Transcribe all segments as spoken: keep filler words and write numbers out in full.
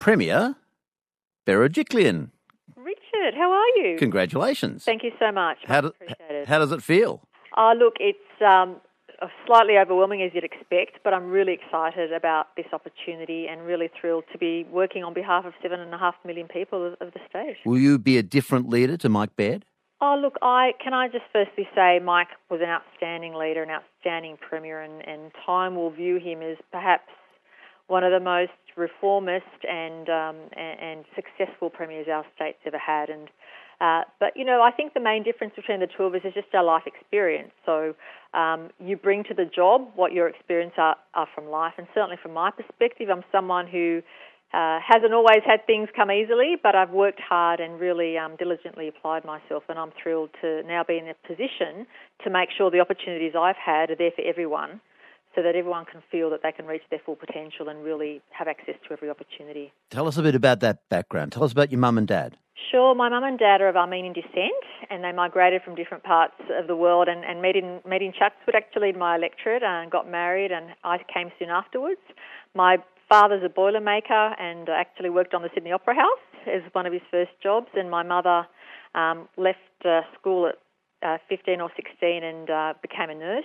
Premier Berejiklian. Richard, how are you? Congratulations. Thank you so much. How, do, appreciate it. how does it feel? Oh, look, it's um, slightly overwhelming as you'd expect, but I'm really excited about this opportunity and really thrilled to be working on behalf of seven and a half million people of, of the state. Will you be a different leader to Mike Baird? Oh, look, I can I just firstly say Mike was an outstanding leader, an outstanding Premier, and, and time will view him as perhaps one of the most reformist and um, and, and successful premiers our state's ever had. And uh, but you know, I think the main difference between the two of us is just our life experience. So um, you bring to the job what your experience are, are from life, and certainly from my perspective, I'm someone who uh, hasn't always had things come easily, but I've worked hard and really um, diligently applied myself, and I'm thrilled to now be in a position to make sure the opportunities I've had are there for everyone, so that everyone can feel that they can reach their full potential and really have access to every opportunity. Tell us a bit about that background. Tell us about your mum and dad. Sure. My mum and dad are of Armenian descent, and they migrated from different parts of the world and, and met in met in Chatswood, actually, in my electorate, and got married, and I came soon afterwards. My father's a boilermaker and actually worked on the Sydney Opera House as one of his first jobs, and my mother um, left uh, school at uh, fifteen or sixteen and uh, became a nurse.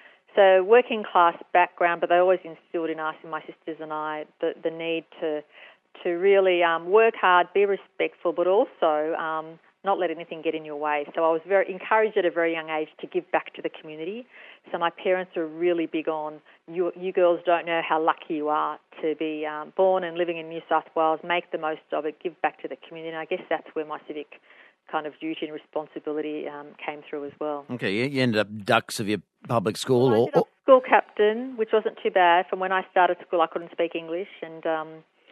So working class background, but they always instilled in us, and my sisters and I, the, the need to to really um, work hard, be respectful, but also um, not let anything get in your way. So I was very encouraged at a very young age to give back to the community. So my parents are really big on, you, you girls don't know how lucky you are to be um, born and living in New South Wales, make the most of it, give back to the community. And I guess that's where my civic kind of duty and responsibility um, came through as well. Okay, you, you ended up ducks of your public school? Well, I or, ended up school captain, which wasn't too bad. From when I started school, I couldn't speak English, and um,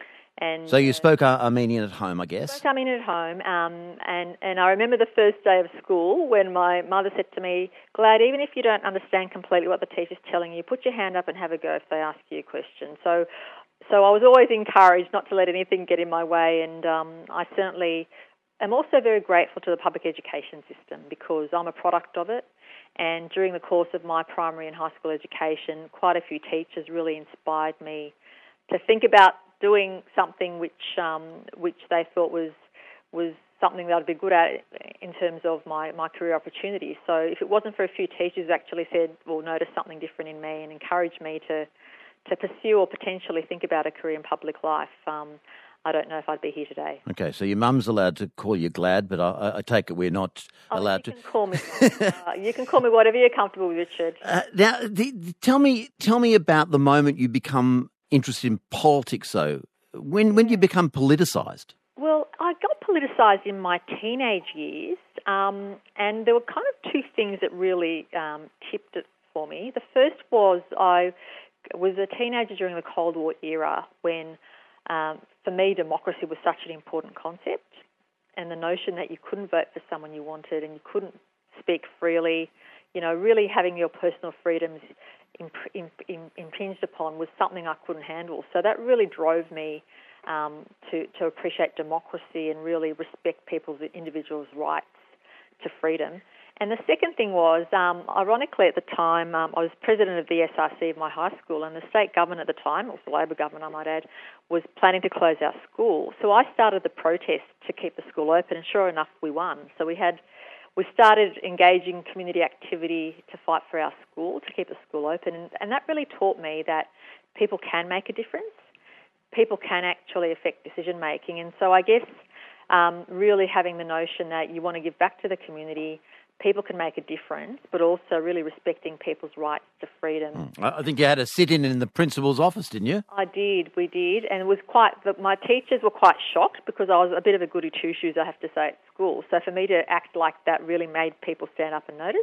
and so you uh, spoke Ar- Armenian at home, I guess. spoke Armenian at home, um, and and I remember the first day of school when my mother said to me, "Glad, even if you don't understand completely what the teacher's telling you, put your hand up and have a go if they ask you a question." So, so I was always encouraged not to let anything get in my way, and um, I certainly. I'm also very grateful to the public education system because I'm a product of it, and during the course of my primary and high school education, quite a few teachers really inspired me to think about doing something which um, which they thought was was something that I'd be good at in terms of my, my career opportunities. So if it wasn't for a few teachers who actually said, well, notice something different in me and encouraged me to, to pursue or potentially think about a career in public life, um, I don't know if I'd be here today. Okay, so your mum's allowed to call you Glad, but I, I take it we're not oh, allowed you to. Can call me, uh, you can call me whatever you're comfortable with, Richard. Uh, now, the, the, tell me, tell me about the moment you become interested in politics. Though, when when do you become politicised? Well, I got politicised in my teenage years, um, and there were kind of two things that really um, tipped it for me. The first was I was a teenager during the Cold War era when. Um, for me, democracy was such an important concept, and the notion that you couldn't vote for someone you wanted and you couldn't speak freely, you know, really having your personal freedoms imp- imp- imp- impinged upon was something I couldn't handle. So that really drove me um, to, to appreciate democracy and really respect people's individuals' rights to freedom. And the second thing was, um, ironically at the time, um, I was president of the S R C of my high school, and the state government at the time, it was the Labor government I might add, was planning to close our school. So I started the protest to keep the school open, and sure enough, we won. So we had, we started engaging community activity to fight for our school, to keep the school open, and, and that really taught me that people can make a difference. People can actually affect decision making, and so I guess um, really having the notion that you want to give back to the community. People can make a difference, but also really respecting people's rights to freedom. Mm. I think you had a sit-in in the principal's office, didn't you? I did, we did, and it was quite. My teachers were quite shocked because I was a bit of a goody two-shoes, I have to say, at school. So for me to act like that really made people stand up and notice.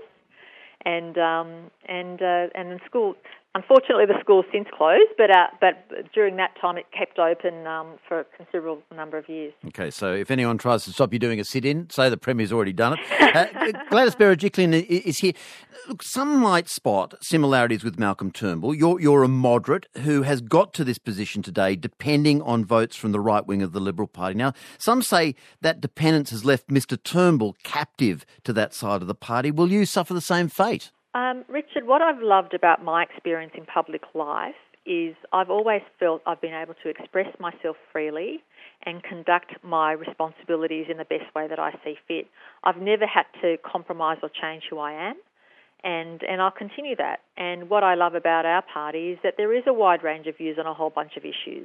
And um, and uh, and in school, unfortunately, the school's since closed, but uh, but during that time, it kept open um, for a considerable number of years. Okay, so if anyone tries to stop you doing a sit-in, say the Premier's already done it. Uh, Gladys Berejiklian is here. Look, some might spot similarities with Malcolm Turnbull. You're you're a moderate who has got to this position today, depending on votes from the right wing of the Liberal Party. Now, some say that dependence has left Mister Turnbull captive to that side of the party. Will you suffer the same fate? Um, Richard, what I've loved about my experience in public life is I've always felt I've been able to express myself freely and conduct my responsibilities in the best way that I see fit. I've never had to compromise or change who I am, and, and I'll continue that. And what I love about our party is that there is a wide range of views on a whole bunch of issues.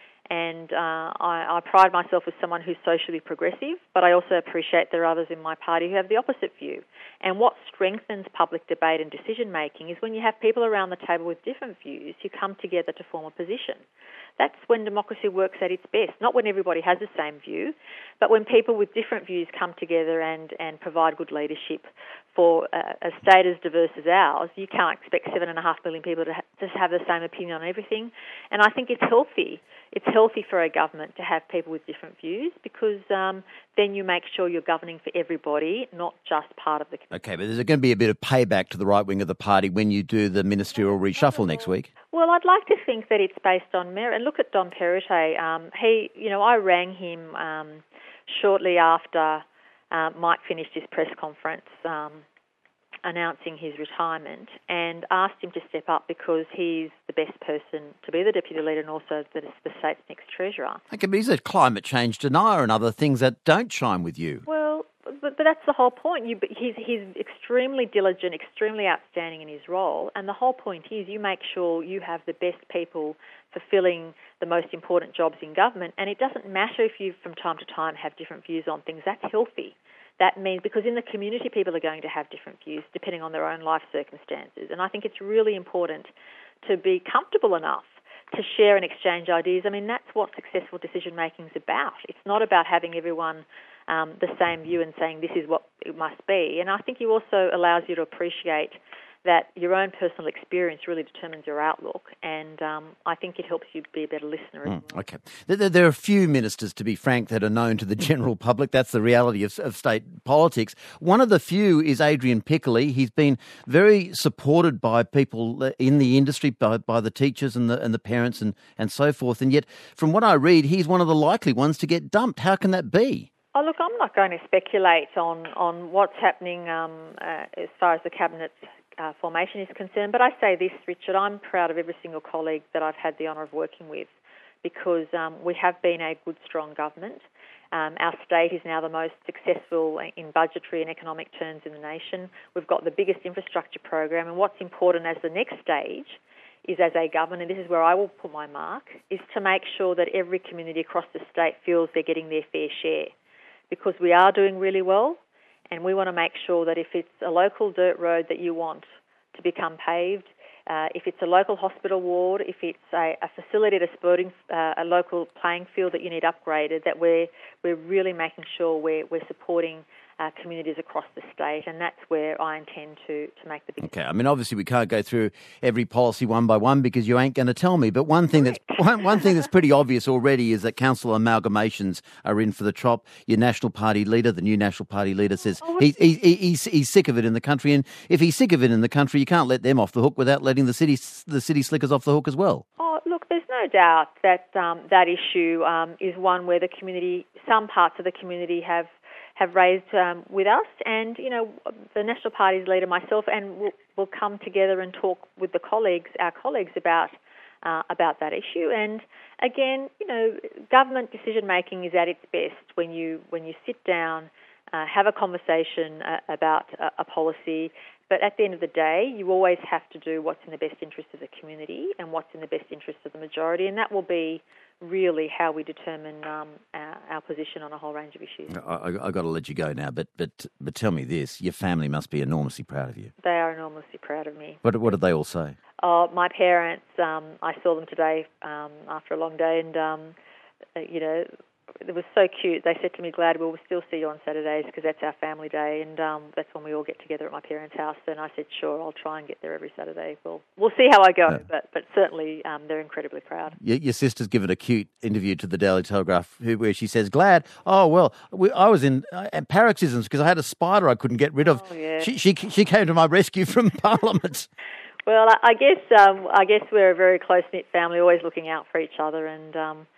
And uh, I, I pride myself as someone who's socially progressive, but I also appreciate there are others in my party who have the opposite view. And what strengthens public debate and decision-making is when you have people around the table with different views who come together to form a position. That's when democracy works at its best, not when everybody has the same view, but when people with different views come together and, and provide good leadership for a, a state as diverse as ours. You can't expect seven and a half million people to, ha- to have the same opinion on everything. And I think it's healthy. It's healthy for a government to have people with different views because um, then you make sure you're governing for everybody, not just part of the community. Okay, but there's going to be a bit of payback to the right wing of the party when you do the ministerial reshuffle next week. Well, I'd like to think that it's based on merit. And look at Dom Perrottet. Um, he, you know, I rang him um, shortly after uh, Mike finished his press conference um, announcing his retirement and asked him to step up because he's the best person to be the deputy leader and also the, the state's next treasurer. Okay, but he's a climate change denier and other things that don't chime with you. Well, but, but that's the whole point. You, he's, he's extremely diligent, extremely outstanding in his role, and the whole point is you make sure you have the best people fulfilling the most important jobs in government, and it doesn't matter if you from time to time have different views on things. That's healthy. That means, because in the community people are going to have different views depending on their own life circumstances, and I think it's really important to be comfortable enough to share and exchange ideas. I mean, that's what successful decision-making is about. It's not about having everyone um, the same view and saying this is what it must be. And I think it also allows you to appreciate that your own personal experience really determines your outlook, and um, I think it helps you be a better listener. Mm, okay. There, there are a few ministers, to be frank, that are known to the general public. That's the reality of, of state politics. One of the few is Adrian Piccoli. He's been very supported by people in the industry, by, by the teachers and the, and the parents and, and so forth, and yet, from what I read, he's one of the likely ones to get dumped. How can that be? Oh, look, I'm not going to speculate on, on what's happening um, uh, as far as the Cabinet Uh, formation is concerned, but I say this, Richard, I'm proud of every single colleague that I've had the honour of working with because um, we have been a good, strong government. Um, our state is now the most successful in budgetary and economic terms in the nation. We've got the biggest infrastructure program, and what's important as the next stage is, as a government, and this is where I will put my mark, is to make sure that every community across the state feels they're getting their fair share, because we are doing really well. And we want to make sure that if it's a local dirt road that you want to become paved, uh, if it's a local hospital ward, if it's a, a facility at a sporting, uh, a local playing field that you need upgraded, that we're we're really making sure we're we're supporting uh, communities across the state, and that's where I intend to to make the big. Okay, I mean, obviously we can't go through every policy one by one because you ain't going to tell me. But one thing that's one, one thing that's pretty obvious already is that council amalgamations are in for the chop. Your National Party leader, the new National Party leader, says he, he, he, he's he's sick of it in the country, and if he's sick of it in the country, you can't let them off the hook without letting the city the city slickers off the hook as well. Oh, look, there's no doubt that um, that issue um, is one where the community, some parts of the community have. have raised um, with us, and you know the National Party's leader, myself, and we'll, we'll come together and talk with the colleagues, our colleagues, about uh, about that issue. And again, you know, government decision making is at its best when you when you sit down, uh, have a conversation uh, about a, a policy. But at the end of the day, you always have to do what's in the best interest of the community and what's in the best interest of the majority, and that will be really how we determine um, our, our position on a whole range of issues. I, I, I've got to let you go now, but but but tell me this: your family must be enormously proud of you. They are enormously proud of me. What what did they all say? Oh, my parents. Um, I saw them today um, after a long day, and um, you know. It was so cute. They said to me, Glad, we'll still see you on Saturdays because that's our family day, and um, that's when we all get together at my parents' house. And I said, sure, I'll try and get there every Saturday. Well, we'll see how I go, yeah. but but certainly um, they're incredibly proud. Your, your sister's given a cute interview to the Daily Telegraph where she says, Glad, oh, well, we, I was in uh, paroxysms because I had a spider I couldn't get rid of. Oh, yeah. She, she, she came to my rescue from Parliament. Well, I, I guess um, I guess we're a very close-knit family, always looking out for each other, and... Um,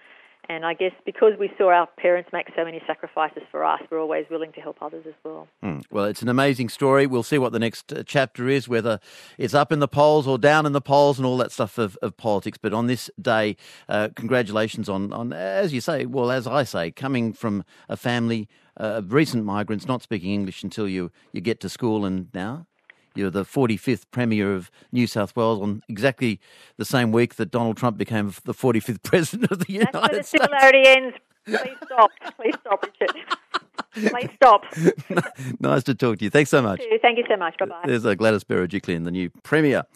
And I guess because we saw our parents make so many sacrifices for us, we're always willing to help others as well. Mm. Well, it's an amazing story. We'll see what the next uh, chapter is, whether it's up in the polls or down in the polls and all that stuff of, of politics. But on this day, uh, congratulations on, on, as you say, well, as I say, coming from a family uh, of recent migrants, not speaking English until you, you get to school, and now you're the forty-fifth Premier of New South Wales on exactly the same week that Donald Trump became the forty-fifth President of the United That's where the States. similarity ends. Please stop. Please stop, Richard. Please stop. Nice to talk to you. Thanks so much. Thank you so much. Bye-bye. There's uh, Gladys Berejiklian, the new Premier.